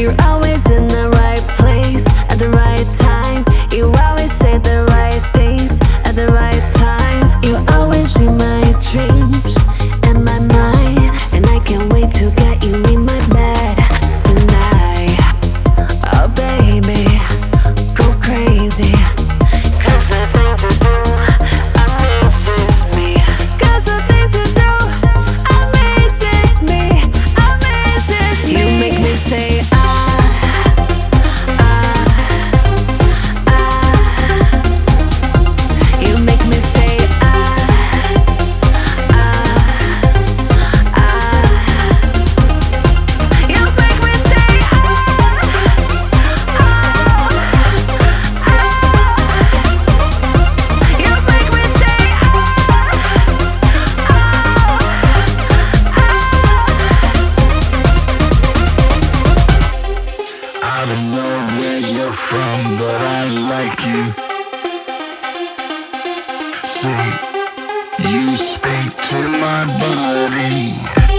You're always in the right place at the right time. You always say the right things at the right time. You always in my dreams and my mind, and I can't wait to get you in my bed tonight. Oh baby, go crazy, 'cause the things you do amazes me. 'Cause the things you do amazes me, amazes me. You make me say you make me say you make me say you make me say I don't know where you're from, but I like you. See, you speak to my body.